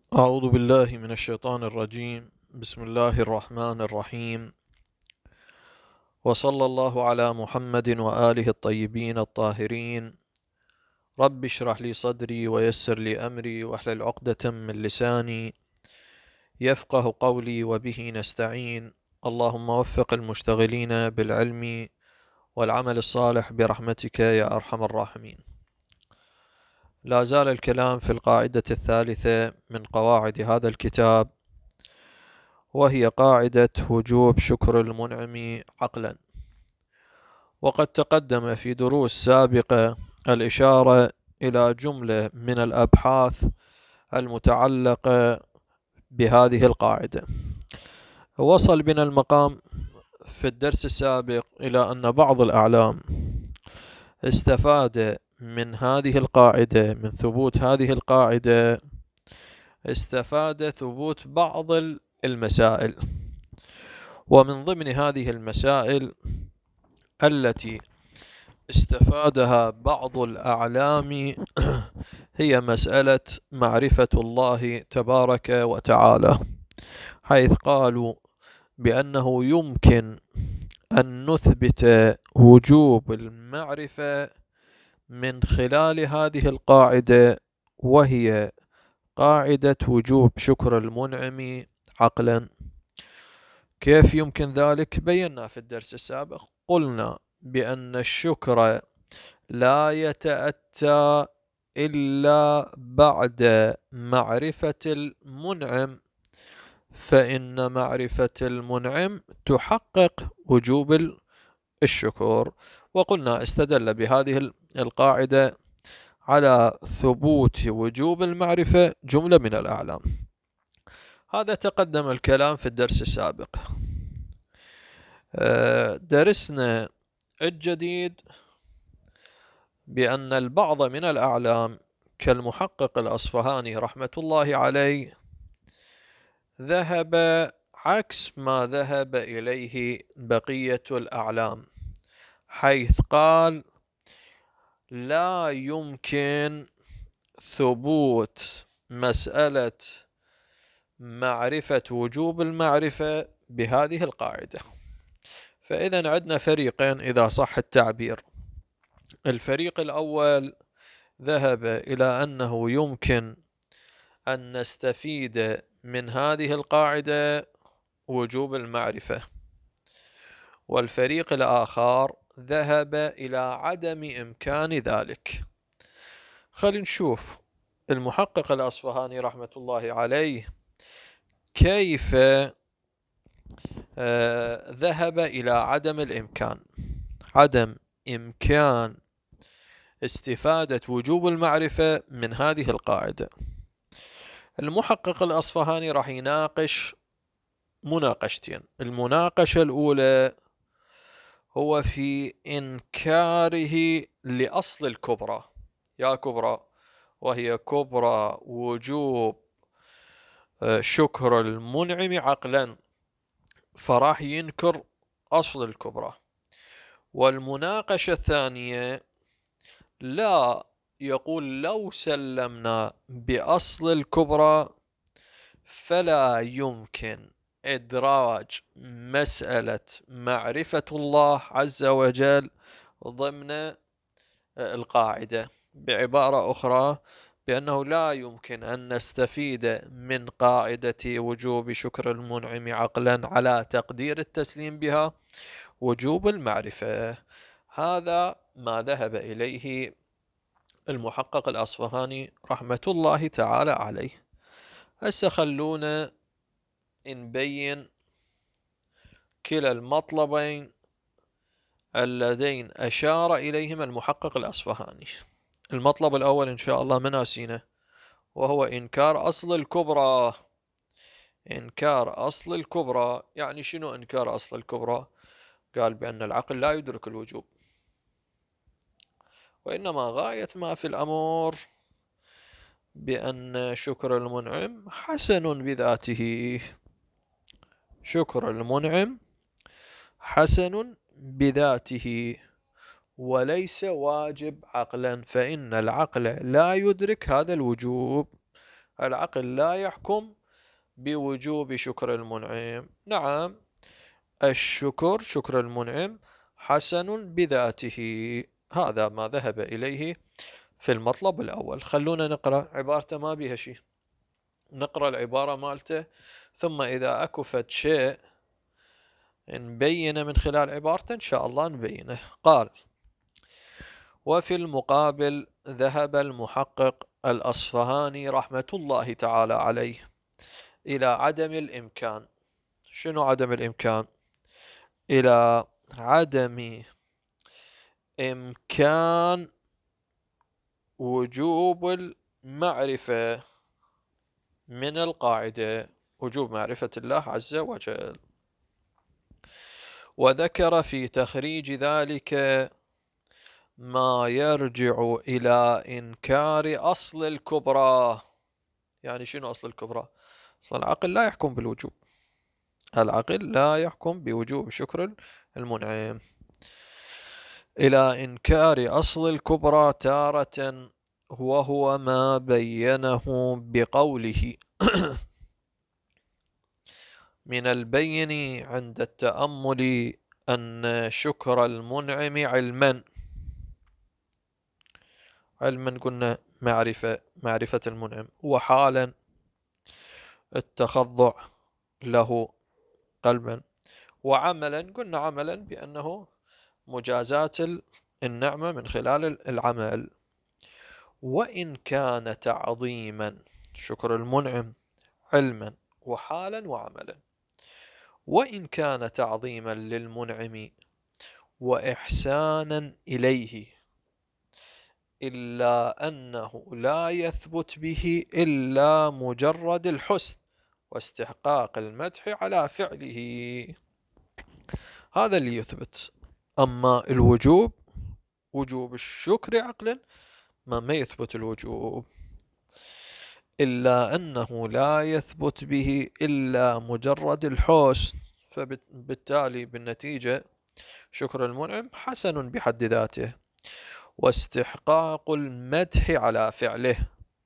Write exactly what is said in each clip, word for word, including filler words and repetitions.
أعوذ بالله من الشيطان الرجيم. بسم الله الرحمن الرحيم، وصلى الله على محمد وآله الطيبين الطاهرين. رب اشرح لي صدري ويسر لي أمري واحلل عقدة من لساني يفقه قولي وبه نستعين. اللهم وفق المشتغلين بالعلم والعمل الصالح برحمتك يا أرحم الراحمين. لا زال الكلام في القاعدة الثالثة من قواعد هذا الكتاب، وهي قاعدة وجوب شكر المنعم عقلا. وقد تقدم في دروس سابقة الإشارة إلى جملة من الأبحاث المتعلقة بهذه القاعدة. وصل بنا المقام في الدرس السابق إلى أن بعض الأعلام استفاد من هذه القاعدة، من ثبوت هذه القاعدة استفاد ثبوت بعض المسائل، ومن ضمن هذه المسائل التي استفادها بعض الأعلام هي مسألة معرفة الله تبارك وتعالى، حيث قالوا بأنه يمكن أن نثبت وجوب المعرفة من خلال هذه القاعدة، وهي قاعدة وجوب شكر المنعم عقلا. كيف يمكن ذلك؟ بينا في الدرس السابق، قلنا بأن الشكر لا يتأتى إلا بعد معرفة المنعم، فإن معرفة المنعم تحقق وجوب الشكر. وقلنا استدل بهذه القاعدة على ثبوت وجوب المعرفة جملة من الأعلام. هذا تقدم الكلام في الدرس السابق. درسنا الجديد بأن البعض من الأعلام كالمحقق الأصفهاني رحمة الله عليه ذهب عكس ما ذهب إليه بقية الأعلام، حيث قال لا يمكن ثبوت مسألة معرفة وجوب المعرفة بهذه القاعدة. فإذا عندنا فريقين إذا صح التعبير. الفريق الأول ذهب إلى أنه يمكن أن نستفيد من هذه القاعدة وجوب المعرفة، والفريق الآخر ذهب إلى عدم إمكان ذلك. خلينا نشوف المحقق الأصفهاني رحمة الله عليه كيف آه ذهب إلى عدم الإمكان، عدم إمكان استفادة وجوب المعرفة من هذه القاعدة. المحقق الأصفهاني راح يناقش مناقشتين. المناقشة الأولى هو في إنكاره لأصل الكبرى، يا كبرى، وهي كبرى وجوب شكر المنعم عقلا، فراح ينكر أصل الكبرى. والمناقشة الثانية لا، يقول لو سلمنا بأصل الكبرى فلا يمكن إدراج مسألة معرفة الله عز وجل ضمن القاعدة. بعبارة أخرى، بأنه لا يمكن أن نستفيد من قاعدة وجوب شكر المنعم عقلا على تقدير التسليم بها وجوب المعرفة. هذا ما ذهب إليه المحقق الأصفهاني رحمة الله تعالى عليه. هسه خلونا نبين كلا المطلبين اللذين أشار إليهما المحقق الأصفهاني. المطلب الأول إن شاء الله مناسينه، وهو إنكار أصل الكبرى. إنكار أصل الكبرى يعني شنو إنكار أصل الكبرى؟ قال بأن العقل لا يدرك الوجوب، وإنما غاية ما في الأمر بأن شكر المنعم حسن بذاته، شكر المنعم حسن بذاته وليس واجب عقلا، فإن العقل لا يدرك هذا الوجوب. العقل لا يحكم بوجوب شكر المنعم. نعم، الشكر، شكر المنعم، حسن بذاته. هذا ما ذهب إليه في المطلب الأول. خلونا نقرأ عبارته، ما بيها شيء، نقرأ العبارة مالته، ثم إذا أكفت شيء نبين من خلال عبارته إن شاء الله نبينه. قال: وفي المقابل ذهب المحقق الأصفهاني رحمة الله تعالى عليه إلى عدم الإمكان. شنو عدم الإمكان؟ إلى عدم إمكان وجوب المعرفة من القاعدة، وجوب معرفة الله عز وجل. وذكر في تخريج ذلك ما يرجع إلى إنكار أصل الكبرى. يعني شنو أصل الكبرى؟ أصل العقل لا يحكم بالوجوب، العقل لا يحكم بوجوب شكر المنعم. إلى إنكار أصل الكبرى تارة، وهو ما بينه بقوله: من البين عند التأمل أن شكر المنعم علما. علما قلنا معرفة، معرفة المنعم، وحالا التخضع له قلبا، وعملا قلنا عملا بأنه مجازاة النعمة من خلال العمل. وإن كان تعظيما، شكر المنعم علما وحالا وعملا، وإن كان تعظيما للمنعم وإحسانا إليه، إلا أنه لا يثبت به إلا مجرد الحسن واستحقاق المدح على فعله. هذا اللي يثبت. أما الوجوب، وجوب الشكر عقلا، ما ما يثبت الوجوب، إلا أنه لا يثبت به إلا مجرد الحسن، فبالتالي بالنتيجة شكر المنعم حسن بحد ذاته، واستحقاق المدح على فعله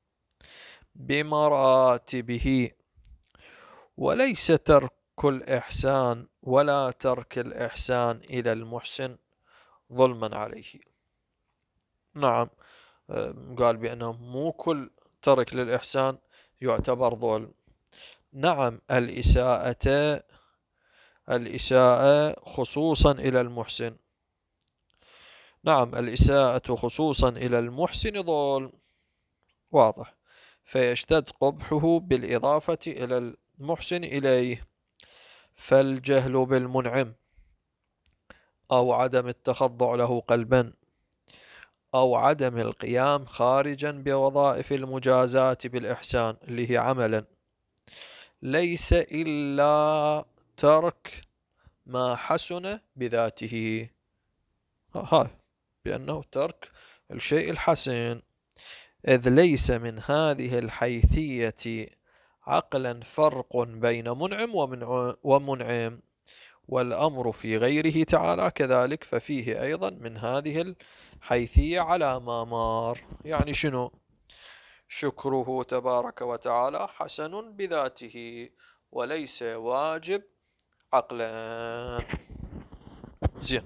بمراتبه، وليس ترك الإحسان ولا ترك الإحسان إلى المحسن ظلما عليه. نعم، قال بأنه مو كل ترك للإحسان يعتبر ظلم. نعم، الإساءة الإساءة خصوصا إلى المحسن، نعم الإساءة خصوصا إلى المحسن ظلم، واضح، فيشتد قبحه بالإضافة إلى المحسن إليه. فالجهل بالمنعم أو عدم التخضع له قلبا أو عدم القيام خارجا بوظائف المجازاة بالإحسان اللي هي عملا، ليس إلا ترك ما حسن بذاته. ها بأنه ترك الشيء الحسن، إذ ليس من هذه الحيثية عقلا فرق بين منعم ومنعم، والأمر في غيره تعالى كذلك، ففيه أيضا من هذه الحيثية على ما مار. يعني شنو؟ شكره تبارك وتعالى حسن بذاته وليس واجب عقلا. زين،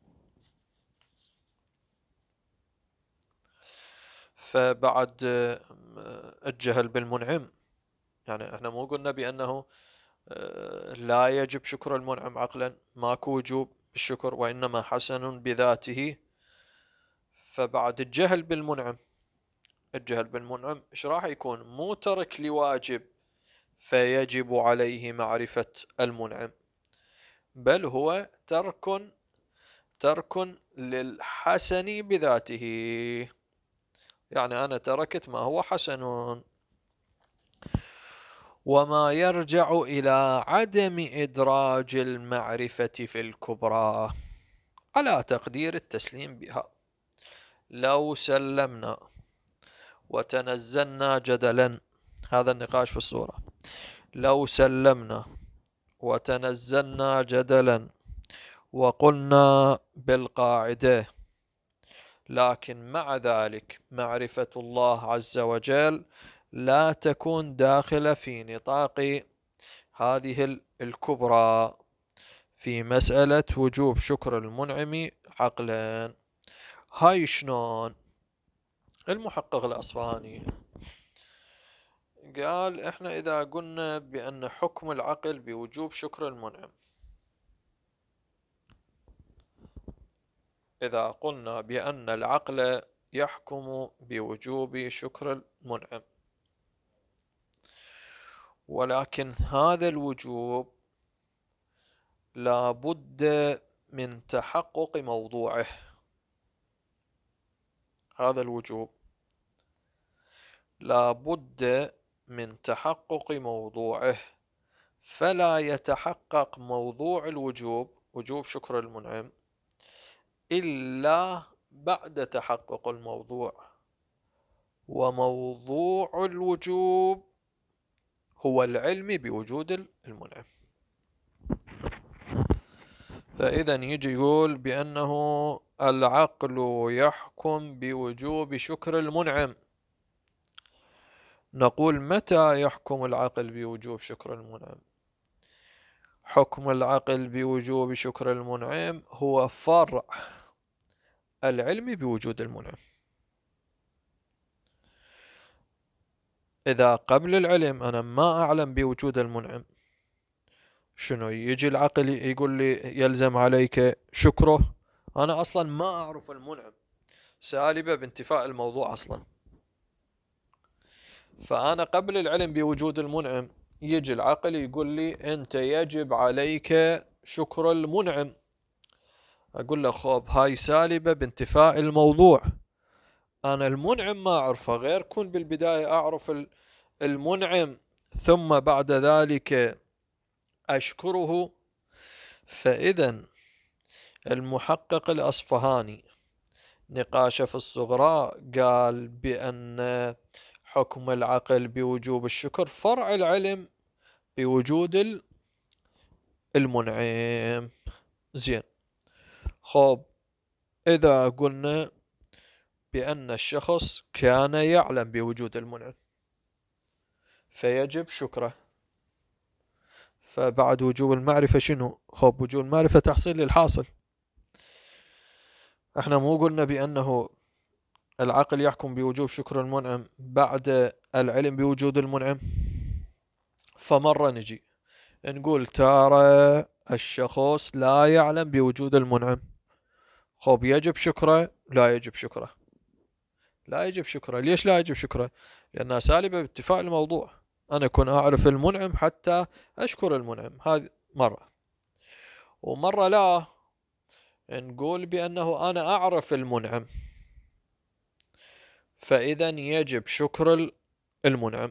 فبعد الجهل بالمنعم، يعني احنا مو قلنا بأنه لا يجب شكر المنعم عقلا، ماكو وجوب بالشكر وإنما حسن بذاته. فبعد الجهل بالمنعم، الجهل بالمنعم ايش راح يكون؟ مو ترك لواجب فيجب عليه معرفة المنعم، بل هو ترك ترك للحسن بذاته. يعني أنا تركت ما هو حسن. وما يرجع إلى عدم إدراج المعرفة في الكبرى على تقدير التسليم بها. لو سلمنا وتنزلنا جدلا، هذا النقاش في الصورة، لو سلمنا وتنزلنا جدلا وقلنا بالقاعدة، لكن مع ذلك معرفة الله عز وجل لا تكون داخلة في نطاق هذه الكبرى في مسألة وجوب شكر المنعم عقلا. هاي شلون؟ المحقق الأصفهاني قال احنا اذا قلنا بأن حكم العقل بوجوب شكر المنعم، إذا قلنا بأن العقل يحكم بوجوب شكر المنعم، ولكن هذا الوجوب لا بد من تحقق موضوعه. هذا الوجوب لا بد من تحقق موضوعه، فلا يتحقق موضوع الوجوب وجوب شكر المنعم إلا بعد تحقق الموضوع، وموضوع الوجوب هو العلم بوجود المنعم. فإذا يجي يقول بأنه العقل يحكم بوجوب شكر المنعم، نقول متى يحكم العقل بوجوب شكر المنعم؟ حكم العقل بوجوب شكر المنعم هو فرع العلم بوجود المنعم. إذا قبل العلم أنا ما أعلم بوجود المنعم، شنو يجي العقل يقول لي يلزم عليك شكره؟ أنا أصلا ما أعرف المنعم، سالبة بانتفاء الموضوع أصلا. فأنا قبل العلم بوجود المنعم يجي العقل يقول لي أنت يجب عليك شكر المنعم، أقول له خوب هاي سالبة بانتفاء الموضوع، أنا المنعم ما أعرفه، غير كون بالبداية أعرف المنعم ثم بعد ذلك أشكره. فإذا المحقق الأصفهاني نقاش في الصغرى قال بأن حكم العقل بوجوب الشكر فرع العلم بوجود المنعم. زين، خب إذا قلنا بأن الشخص كان يعلم بوجود المنعم فيجب شكره، فبعد وجوب المعرفة شنو؟ خب وجوب المعرفة تحصيل للحاصل. احنا مو قلنا بأنه العقل يحكم بوجوب شكر المنعم بعد العلم بوجود المنعم؟ فمرة نجي نقول ترى الشخص لا يعلم بوجود المنعم، خب يجب شكره؟ لا يجب شكره. لا يجب شكره. ليش لا يجب شكره؟ لأنها سالبة باتفاق الموضوع، أنا أكون أعرف المنعم حتى أشكر المنعم. هذه مرة. ومرة لا نقول بأنه أنا أعرف المنعم فإذا يجب شكر المنعم،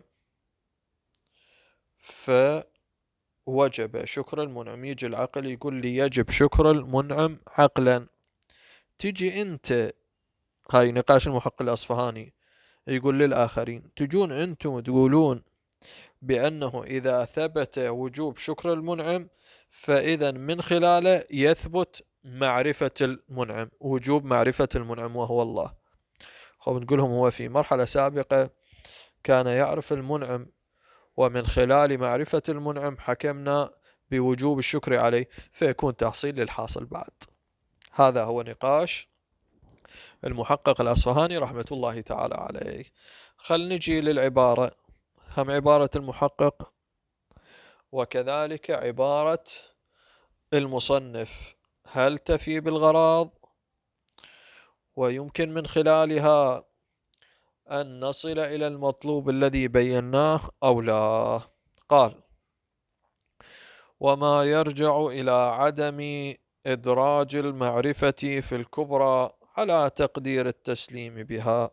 فوجب شكر المنعم. يجي العقل يقول لي يجب شكر المنعم عقلا. تجي أنت، هاي نقاش المحقق الأصفهاني، يقول للآخرين تجون أنتم تقولون بأنه إذا ثبت وجوب شكر المنعم فإذا من خلاله يثبت معرفة المنعم، وجوب معرفة المنعم وهو الله. خب نقول لهم هو في مرحلة سابقة كان يعرف المنعم، ومن خلال معرفة المنعم حكمنا بوجوب الشكر عليه، فيكون تحصيل للحاصل بعد. هذا هو نقاش المحقق الأصفهاني رحمة الله تعالى عليه. خل نجي للعبارة، هم عبارة المحقق وكذلك عبارة المصنف هل تفي بالغراض ويمكن من خلالها أن نصل إلى المطلوب الذي بيناه أو لا؟ قال: وما يرجع إلى عدم إدراج المعرفة في الكبرى على تقدير التسليم بها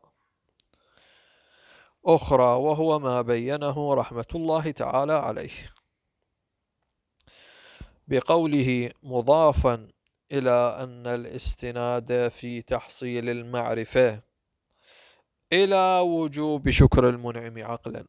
أخرى، وهو ما بينه رحمة الله تعالى عليه بقوله مضافا إلى أن الاستناد في تحصيل المعرفة إلى وجوب شكر المنعم عقلا.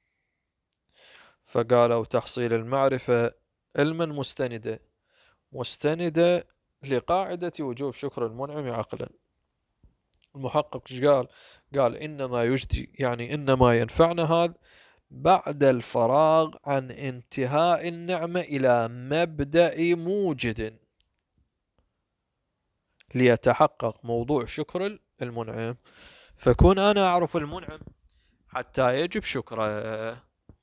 فقالوا تحصيل المعرفة علما مستندة مستندة لقاعدة وجوب شكر المنعم عقلا. المحقق ايش قال؟ قال إنما يجدي، يعني إنما ينفعنا هذا بعد الفراغ عن انتهاء النعمة إلى مبدأ موجد ليتحقق موضوع شكر المنعم. فكون أنا أعرف المنعم حتى يجب شكره،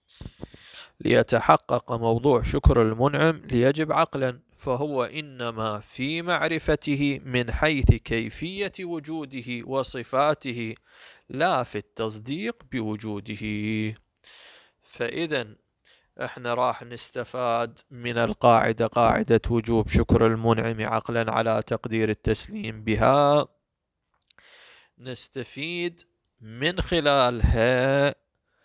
ليتحقق موضوع شكر المنعم ليجب عقلا، فهو إنما في معرفته من حيث كيفية وجوده وصفاته، لا في التصديق بوجوده. فإذا احنا راح نستفاد من القاعدة، قاعدة وجوب شكر المنعم عقلا على تقدير التسليم بها، نستفيد من خلالها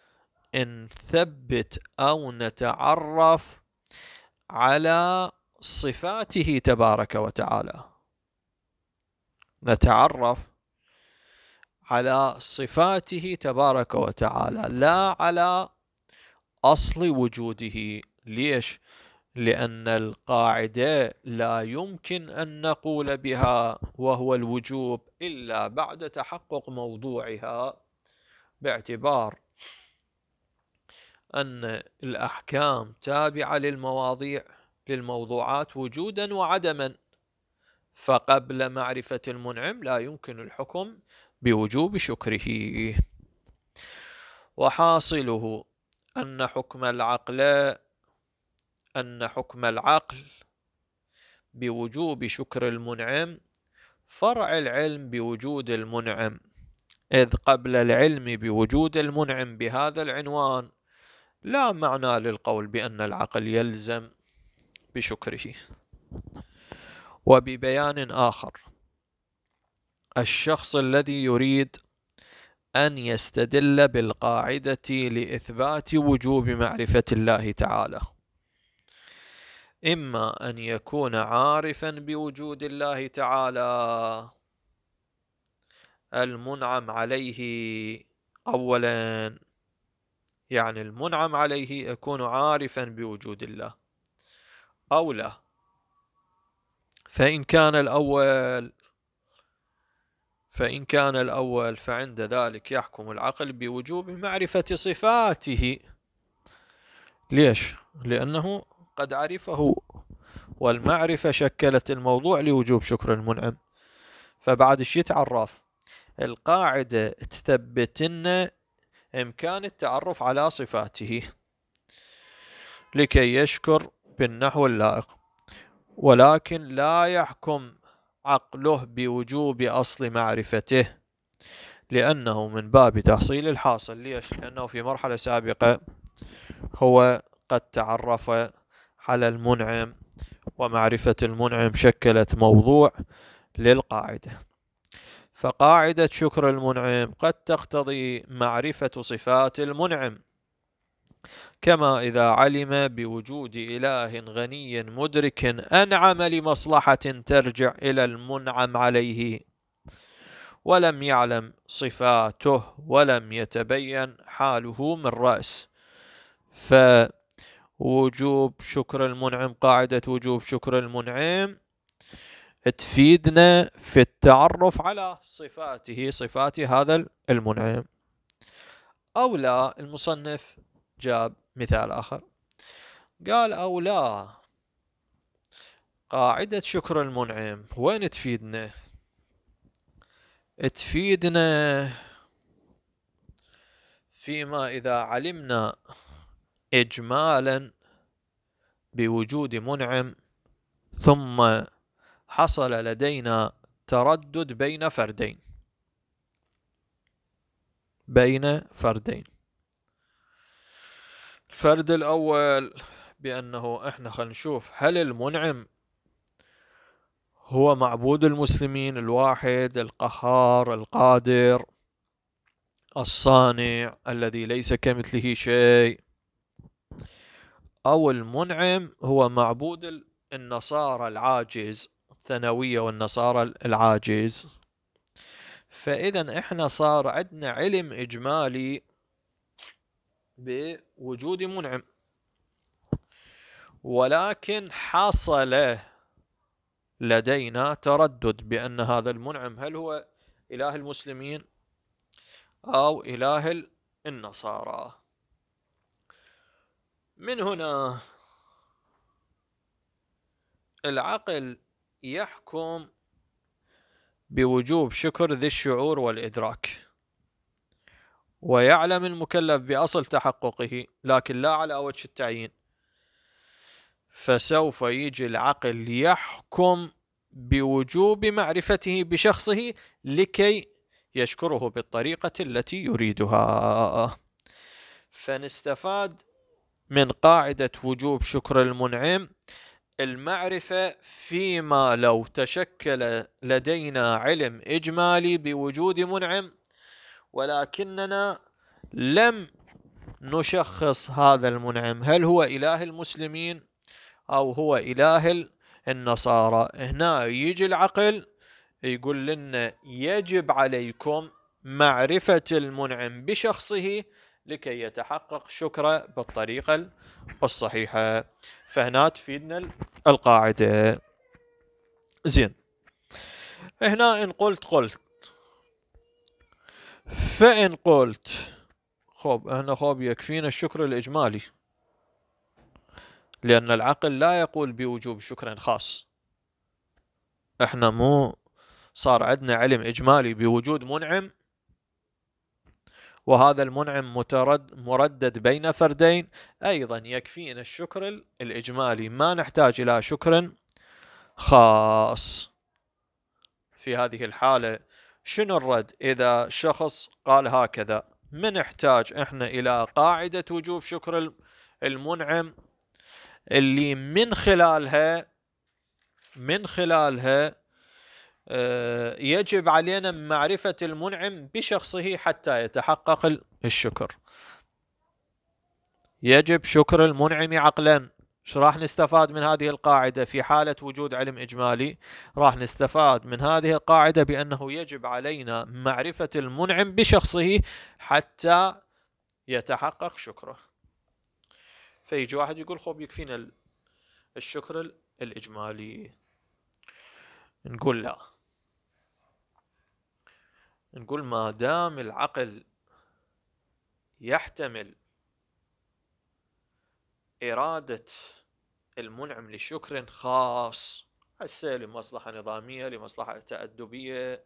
نثبت أو نتعرف على صفاته تبارك وتعالى، نتعرف على صفاته تبارك وتعالى لا على أصل وجوده. ليش؟ لأن القاعدة لا يمكن أن نقول بها وهو الوجوب إلا بعد تحقق موضوعها، باعتبار أن الأحكام تابعة للمواضيع للموضوعات وجودا وعدما، فقبل معرفة المنعم لا يمكن الحكم بوجوب شكره. وحاصله أن حكم العقل أن حكم العقل بوجوب شكر المنعم فرع العلم بوجود المنعم، إذ قبل العلم بوجود المنعم بهذا العنوان لا معنى للقول بأن العقل يلزم بشكره. وببيان آخر، الشخص الذي يريد أن يستدل بالقاعدة لإثبات وجوب معرفة الله تعالى، إما أن يكون عارفا بوجود الله تعالى المنعم عليه أولا، يعني المنعم عليه يكون عارفا بوجود الله، أو لا. فإن كان الأول فإن كان الأول فعند ذلك يحكم العقل بوجوب معرفة صفاته. ليش؟ لأنه قد عرفه، والمعرفة شكلت الموضوع لوجوب شكر المنعم. فبعد ايش يتعرف؟ القاعدة تثبت لنا إمكان التعرف على صفاته لكي يشكر بالنحو اللائق، ولكن لا يحكم عقله بوجوب أصل معرفته، لأنه من باب تحصيل الحاصل. ليش؟ لأنه في مرحلة سابقة هو قد تعرف على المنعم، ومعرفة المنعم شكلت موضوع للقاعدة. فقاعدة شكر المنعم قد تقتضي معرفة صفات المنعم، كما إذا علم بوجود إله غني مدرك أنعم لمصلحة ترجع إلى المنعم عليه، ولم يعلم صفاته ولم يتبين حاله من رأس. فوجوب شكر المنعم، قاعدة وجوب شكر المنعم تفيدنا في التعرف على صفاته، صفات هذا المنعم. أو لا، المصنف جاب مثال آخر، قال أو لا، قاعدة شكر المنعم وين تفيدنا؟ تفيدنا فيما إذا علمنا إجمالا بوجود منعم، ثم حصل لدينا تردد بين فردين بين فردين الفرد الأول بأنه إحنا خلينا نشوف هل المنعم هو معبود المسلمين الواحد القهار القادر الصانع الذي ليس كمثله شيء، أو المنعم هو معبود النصارى العاجز، الثانوية والنصارى العاجز. فإذا إحنا صار عندنا علم إجمالي بوجود منعم، ولكن حصل لدينا تردد بأن هذا المنعم هل هو إله المسلمين أو إله النصارى. من هنا العقل يحكم بوجوب شكر ذي الشعور والإدراك، ويعلم المكلف بأصل تحققه لكن لا على وجه التعيين، فسوف يجي العقل يحكم بوجوب معرفته بشخصه لكي يشكره بالطريقة التي يريدها. فنستفاد من قاعدة وجوب شكر المنعم المعرفة فيما لو تشكل لدينا علم إجمالي بوجود منعم ولكننا لم نشخص هذا المنعم هل هو إله المسلمين أو هو إله النصارى. هنا يجي العقل يقول لنا يجب عليكم معرفة المنعم بشخصه لكي يتحقق شكره بالطريقة الصحيحة. فهنا تفيدنا القاعدة. زين، هنا إن قلت قلت فإن قلت خب هنا خب يكفينا الشكر الإجمالي، لأن العقل لا يقول بوجوب شكر خاص. احنا مو صار عندنا علم إجمالي بوجود منعم، وهذا المنعم مترد مردد بين فردين، أيضا يكفينا الشكر الإجمالي، ما نحتاج إلى شكر خاص. في هذه الحالة شنو الرد؟ إذا شخص قال هكذا ما نحتاج إحنا إلى قاعدة وجوب شكر المنعم اللي من خلالها من خلالها يجب علينا معرفة المنعم بشخصه حتى يتحقق الشكر. يجب شكر المنعم عقلا. شو راح نستفاد من هذه القاعدة في حالة وجود علم إجمالي؟ راح نستفاد من هذه القاعدة بأنه يجب علينا معرفة المنعم بشخصه حتى يتحقق شكره. فيجي واحد يقول خب يكفينا الشكر الإجمالي. نقول لا، نقول ما دام العقل يحتمل إرادة المنعم لشكر خاص، هسه لمصلحة نظامية لمصلحة تأدبية،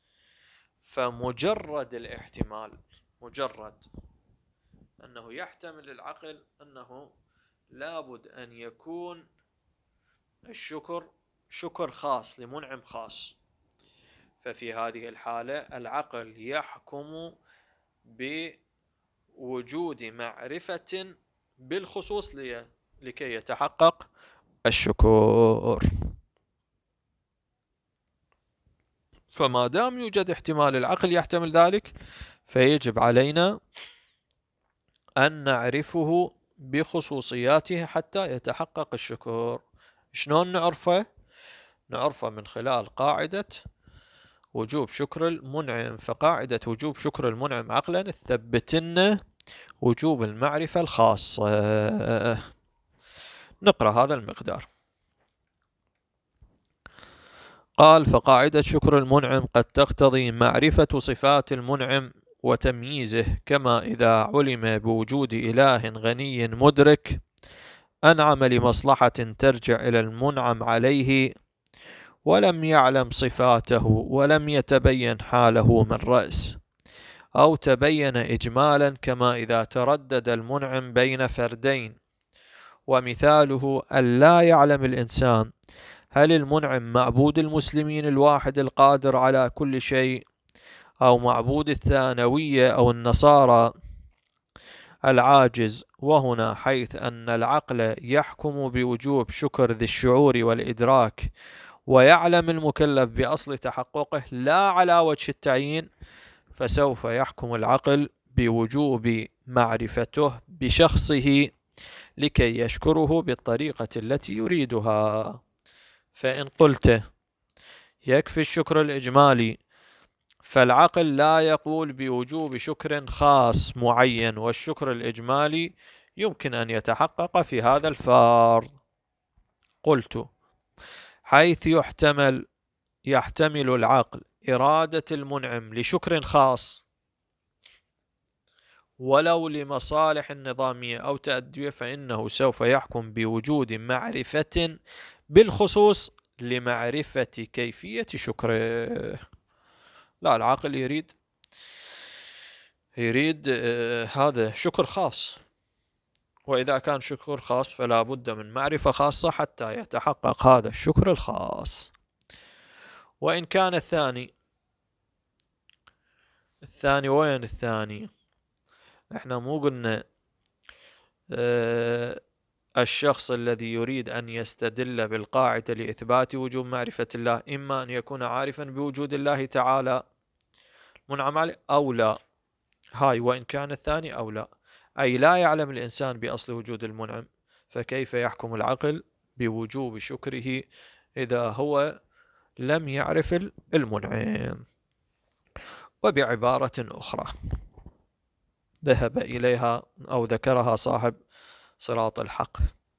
فمجرد الاحتمال مجرد أنه يحتمل العقل أنه لابد أن يكون الشكر شكر خاص لمنعم خاص، ففي هذه الحالة العقل يحكم بوجود معرفة بالخصوص لكي يتحقق الشكر. فما دام يوجد احتمال العقل يحتمل ذلك فيجب علينا أن نعرفه بخصوصياته حتى يتحقق الشكر. شلون نعرفه؟ نعرفه من خلال قاعدة وجوب شكر المنعم. فقاعدة وجوب شكر المنعم عقلا تثبت لنا وجوب المعرفة الخاصة. نقرأ هذا المقدار. قال: فقاعدة شكر المنعم قد تقتضي معرفة صفات المنعم وتمييزه، كما إذا علم بوجود إله غني مدرك أنعم لمصلحة ترجع إلى المنعم عليه ولم يعلم صفاته ولم يتبين حاله من رأس، أو تبين إجمالا كما إذا تردد المنعم بين فردين. ومثاله أن لا يعلم الإنسان هل المنعم معبود المسلمين الواحد القادر على كل شيء، أو معبود الثانوية أو النصارى العاجز. وهنا حيث أن العقل يحكم بوجوب شكر ذي الشعور والإدراك ويعلم المكلف بأصل تحققه لا على وجه التعيين، فسوف يحكم العقل بوجوب معرفته بشخصه لكي يشكره بالطريقة التي يريدها. فإن قلت يكفي الشكر الإجمالي، فالعقل لا يقول بوجوب شكر خاص معين، والشكر الإجمالي يمكن أن يتحقق في هذا الفرض. قلت: حيث يحتمل يحتمل العقل إرادة المنعم لشكر خاص ولو لمصالح نظامية أو تأدية، فإنه سوف يحكم بوجود معرفة بالخصوص لمعرفة كيفية شكره. لا، العاقل يريد يريد آه هذا شكر خاص، وإذا كان شكر خاص فلا بد من معرفة خاصة حتى يتحقق هذا الشكر الخاص. وإن كان الثاني الثاني وين الثاني؟ احنا مو قلنا اه الشخص الذي يريد أن يستدل بالقاعدة لإثبات وجوب معرفة الله إما أن يكون عارفا بوجود الله تعالى منعم عليه أو لا. هاي وإن كان الثاني أو لا، أي لا يعلم الإنسان بأصل وجود المنعم، فكيف يحكم العقل بوجوب شكره إذا هو لم يعرف المنعم؟ وبعبارة أخرى ذهب إليها أو ذكرها صاحب صراط الحق،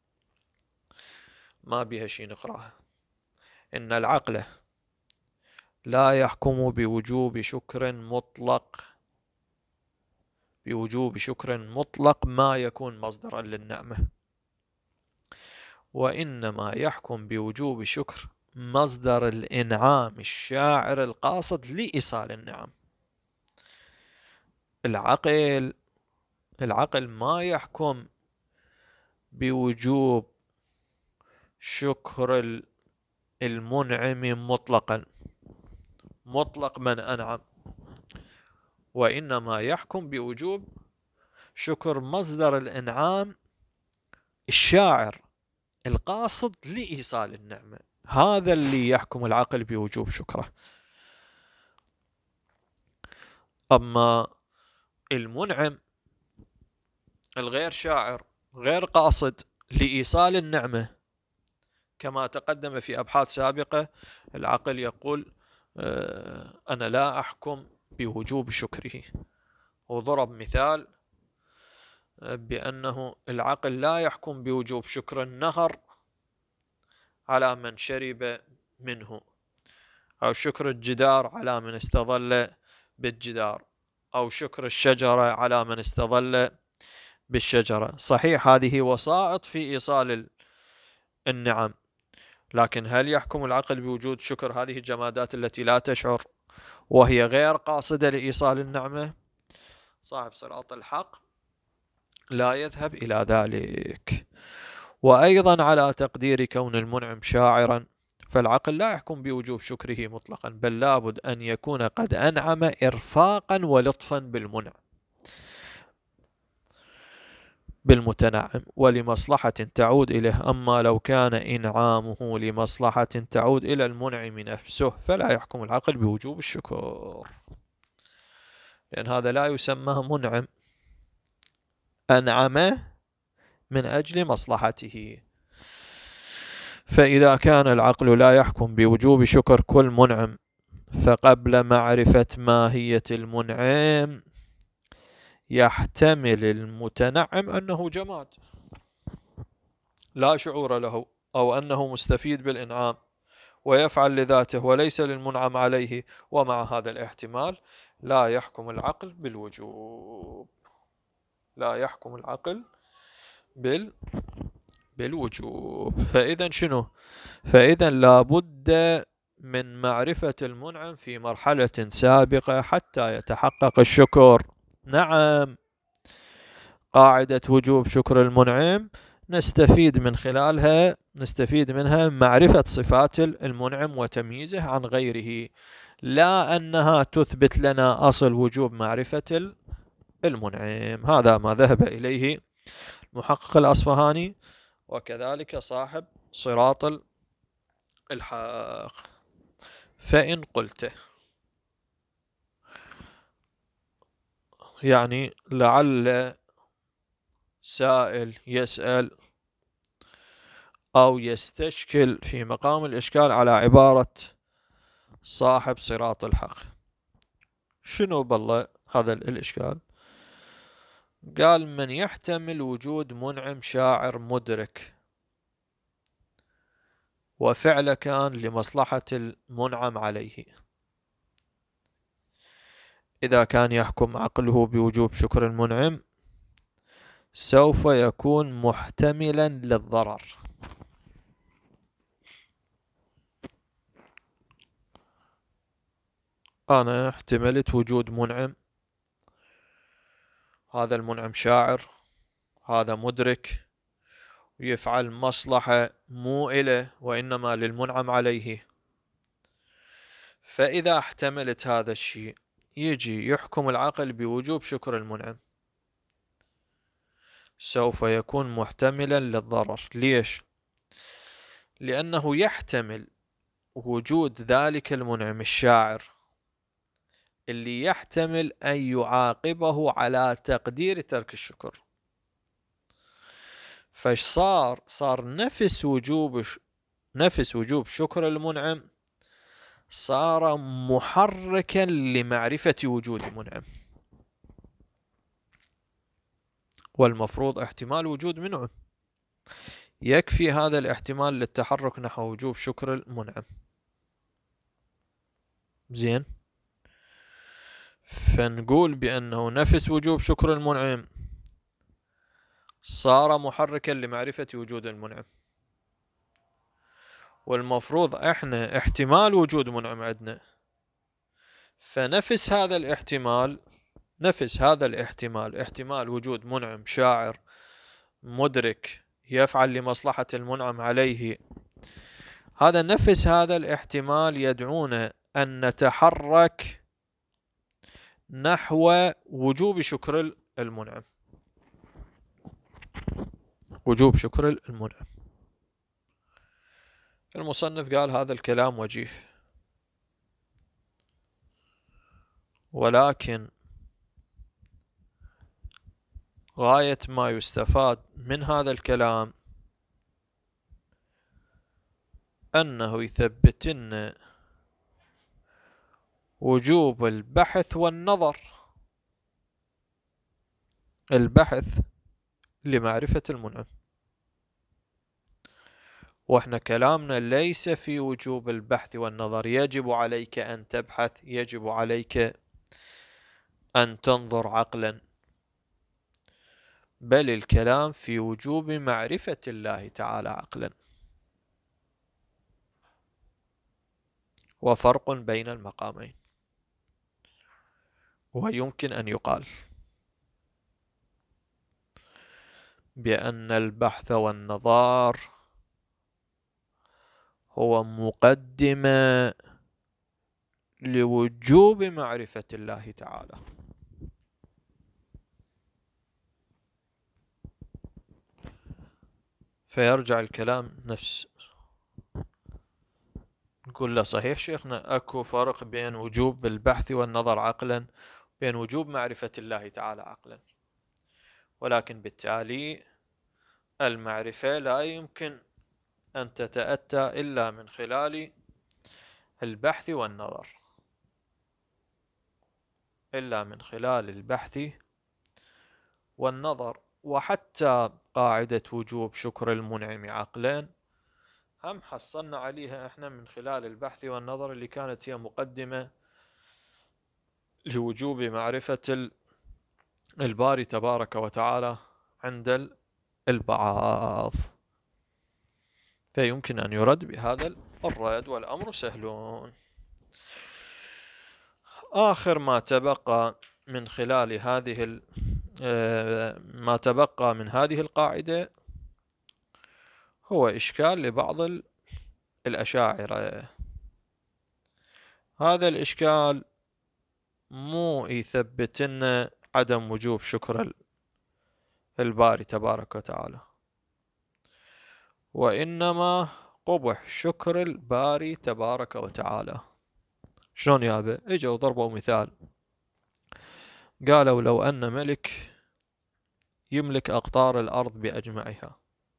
ما بها شي نقراها: إن العقل لا يحكم بوجوب شكر مطلق بوجوب شكر مطلق ما يكون مصدرا للنعمة، وإنما يحكم بوجوب شكر مصدر الإنعام الشاعر القاصد لإيصال النعم. العقل العقل ما يحكم بوجوب شكر المنعم مطلقا مطلق من أنعم، وإنما يحكم بوجوب شكر مصدر الإنعام الشاعر القاصد لإيصال النعمة، هذا اللي يحكم العقل بوجوب شكره. أما المنعم الغير شاعر غير قاصد لإيصال النعمة كما تقدم في أبحاث سابقة، العقل يقول أنا لا أحكم بوجوب شكره. وضرب مثال بأنه العقل لا يحكم بوجوب شكر النهر على من شرب منه، أو شكر الجدار على من استظل بالجدار، أو شكر الشجرة على من استظل بالشجرة. صحيح هذه وسائط في إيصال النعم، لكن هل يحكم العقل بوجود شكر هذه الجمادات التي لا تشعر وهي غير قاصدة لإيصال النعمة؟ صاحب صراط الحق لا يذهب إلى ذلك. وأيضا على تقدير كون المنعم شاعرا، فالعقل لا يحكم بوجوب شكره مطلقا، بل لابد أن يكون قد أنعم إرفاقا ولطفا بالمنعم بالمتنعم ولمصلحة تعود إليه. أما لو كان إنعامه لمصلحة تعود إلى المنعم نفسه فلا يحكم العقل بوجوب الشكر، لأن هذا لا يسمى منعم، أنعم من أجل مصلحته. فإذا كان العقل لا يحكم بوجوب شكر كل منعم، فقبل معرفة ماهية المنعم يحتمل المتنعم أنه جماد لا شعور له، أو أنه مستفيد بالإنعام ويفعل لذاته وليس للمنعم عليه، ومع هذا الاحتمال لا يحكم العقل بالوجوب لا يحكم العقل بال بالوجوب. فإذا شنو؟ فإذا لابد من معرفة المنعم في مرحلة سابقة حتى يتحقق الشكر. نعم، قاعدة وجوب شكر المنعم نستفيد من خلالها نستفيد منها معرفة صفات المنعم وتمييزه عن غيره، لا أنها تثبت لنا أصل وجوب معرفة المنعم. هذا ما ذهب إليه المحقق الأصفهاني وكذلك صاحب صراط الحق. فإن قلت يعني لعل سائل يسأل أو يستشكل في مقام الإشكال على عبارة صاحب صراط الحق، شنو بالله هذا الإشكال؟ قال من يحتمل وجود منعم شاعر مدرك وفعل كان لمصلحة المنعم عليه، إذا كان يحكم عقله بوجوب شكر المنعم سوف يكون محتملا للضرر. أنا احتملت وجود منعم، هذا المنعم شاعر، هذا مدرك، يفعل مصلحة مو إله وإنما للمنعم عليه. فإذا احتملت هذا الشيء يجي يحكم العقل بوجوب شكر المنعم، سوف يكون محتملا للضرر. ليش؟ لأنه يحتمل وجود ذلك المنعم الشاعر اللي يحتمل أن يعاقبه على تقدير ترك الشكر. فايش صار؟ صار نفس وجوب نفس وجوب شكر المنعم صار محركا لمعرفة وجود المنعم، والمفروض احتمال وجود منعم، يكفي هذا الاحتمال للتحرك نحو وجوب شكر المنعم. زين، فنقول بأنه نفس وجوب شكر المنعم صار محركا لمعرفة وجود المنعم، والمفروض احنا احتمال وجود منعم عندنا، فنفس هذا الاحتمال نفس هذا الاحتمال احتمال وجود منعم شاعر مدرك يفعل لمصلحة المنعم عليه، هذا نفس هذا الاحتمال يدعونا أن نتحرك نحو وجوب شكر المنعم وجوب شكر المنعم. المصنف قال هذا الكلام وجيه، ولكن غاية ما يستفاد من هذا الكلام أنه يثبت لنا وجوب البحث والنظر، البحث لمعرفة المنعم. واحنا كلامنا ليس في وجوب البحث والنظر، يجب عليك أن تبحث، يجب عليك أن تنظر عقلا، بل الكلام في وجوب معرفة الله تعالى عقلا. وفرق بين المقامين، ويمكن أن يقال بأن البحث والنظار هو مقدمة لوجوب معرفة الله تعالى. فيرجع الكلام نفس، نقول له صحيح شيخنا أكو فرق بين وجوب البحث والنظر عقلا بين وجوب معرفة الله تعالى عقلا، ولكن بالتالي المعرفة لا يمكن أن تتأتى إلا من خلال البحث والنظر، إلا من خلال البحث والنظر. وحتى قاعدة وجوب شكر المنعم عقلا هم حصلنا عليها احنا من خلال البحث والنظر اللي كانت هي مقدمة لوجوب معرفة الباري تبارك وتعالى عند البعض. فيمكن أن يرد بهذا الرد والأمر سهل. آخر ما تبقى من خلال هذه ما تبقى من هذه القاعدة هو إشكال لبعض الأشاعرة. هذا الإشكال مو يثبت لنا عدم وجوب شكر الباري تبارك وتعالى، وإنما قبح شكر الباري تبارك وتعالى. شلون يابا؟ اجوا ضربوا مثال، قالوا لو أن ملك يملك أقطار الأرض بأجمعها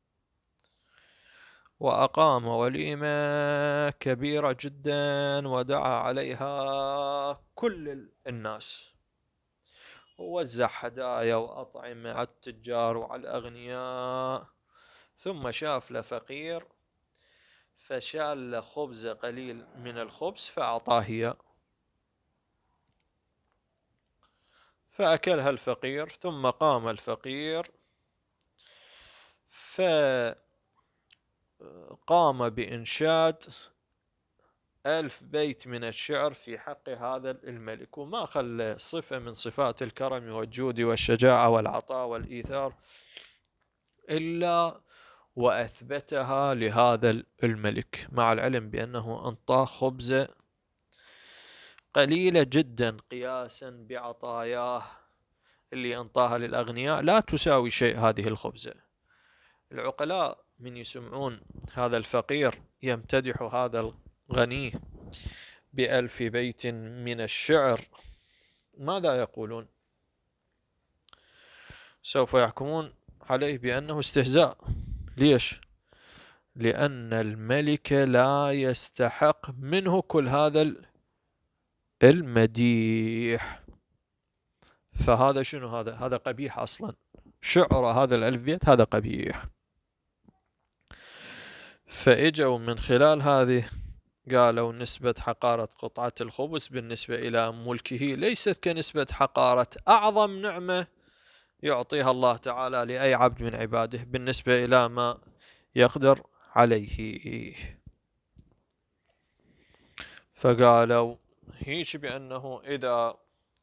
وأقام وليمة كبيرة جدا ودعا عليها كل الناس ووزع هدايا وأطعمة على التجار وعلى الأغنياء، ثم شاف لفقير فشال له خبز قليل من الخبز فأعطاه إياه، فأكلها الفقير، ثم قام الفقير فقام بإنشاد ألف بيت من الشعر في حق هذا الملك، وما خلى صفة من صفات الكرم والجود والشجاعة والعطاء والإيثار إلا وأثبتها لهذا الملك، مع العلم بأنه أنطاه خبزة قليلة جدا قياسا بعطاياه اللي أنطاها للأغنياء، لا تساوي شيء هذه الخبزة. العقلاء من يسمعون هذا الفقير يمتدح هذا الغني بألف بيت من الشعر ماذا يقولون؟ سوف يحكمون عليه بأنه استهزاء. ليش؟ لأن الملك لا يستحق منه كل هذا المديح. فهذا شنو؟ هذا هذا قبيح أصلا. شعر هذا الألف بيت هذا قبيح. فإجوا من خلال هذه قالوا نسبة حقارة قطعة الخبز بالنسبة إلى ملكه ليست كنسبة حقارة أعظم نعمة يعطيها الله تعالى لأي عبد من عباده بالنسبة إلى ما يقدر عليه. فقالوا هيش بأنه إذا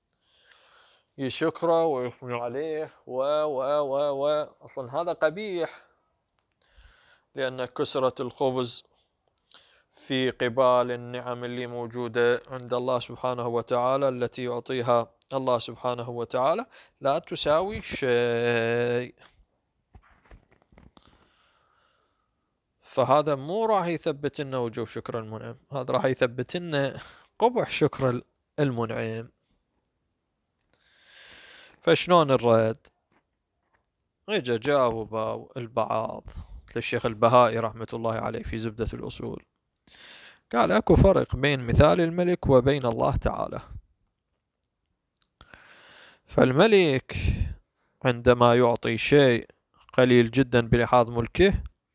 يشكره ويثني عليه و و و و أصلا هذا قبيح، لأن كسرة الخبز في قبال النعم اللي موجودة عند الله سبحانه وتعالى التي يعطيها الله سبحانه وتعالى لا تساوي شيء. فهذا مو راح يثبت لنا وجوب شكر المنعم، هذا راح يثبت لنا قبح شكر المنعم. فشلون الرد؟ اجا جاوبوا البعض للشيخ البهائي رحمة الله عليه في زبدة الأصول، قال اكو فرق بين مثال الملك وبين الله تعالى. فالملك عندما يعطي شيء قليل جدا بلحاظ ملكه،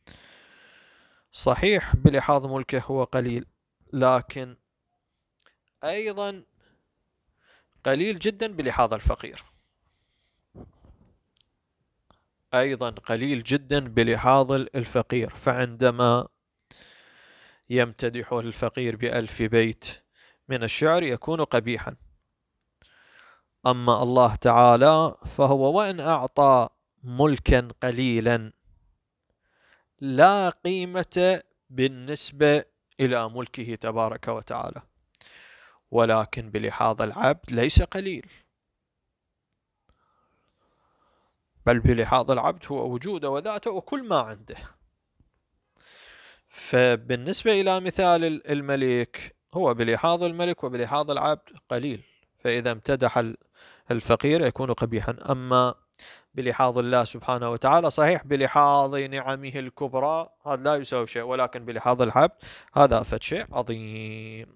صحيح بلحاظ ملكه هو قليل، لكن أيضا قليل جدا بلحاظ الفقير، أيضا قليل جدا بلحاظ الفقير. فعندما يمتدح الفقير بألف بيت من الشعر يكون قبيحا. أما الله تعالى فهو وإن أعطى ملكا قليلا لا قيمة بالنسبة إلى ملكه تبارك وتعالى، ولكن بلحاظ العبد ليس قليل، بل بلحاظ العبد هو وجوده وذاته وكل ما عنده. فبالنسبة إلى مثال الملك هو بلحاظ الملك وبلحاظ العبد قليل، فإذا امتدح الفقير يكون قبيحا. أما بلحاظ الله سبحانه وتعالى صحيح بلحاظ نعمه الكبرى هذا لا يساوي شيء، ولكن بلحاظ العبد هذا فد شيء عظيم.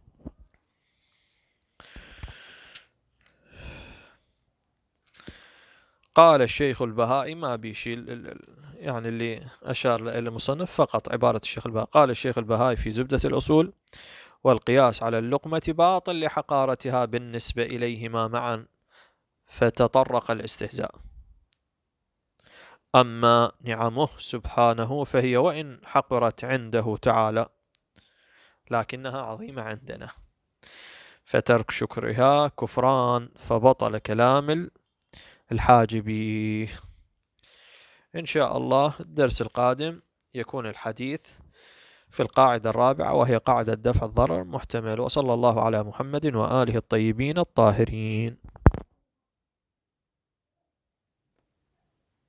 قال الشيخ البهائي ما بيشيل يعني اللي أشار إلى المصنف فقط عبارة الشيخ البهائي. قال الشيخ البهائي في زبدة الأصول: والقياس على اللقمة باطل لحقارتها بالنسبة إليهما معا، فتطرق الاستهزاء. أما نعمه سبحانه فهي وإن حقرت عنده تعالى لكنها عظيمة عندنا، فترك شكرها كفران، فبطل كلام الحاجبي. إن شاء الله الدرس القادم يكون الحديث في القاعدة الرابعة وهي قاعدة دفع الضرر محتمل. وصلى الله على محمد وآله الطيبين الطاهرين.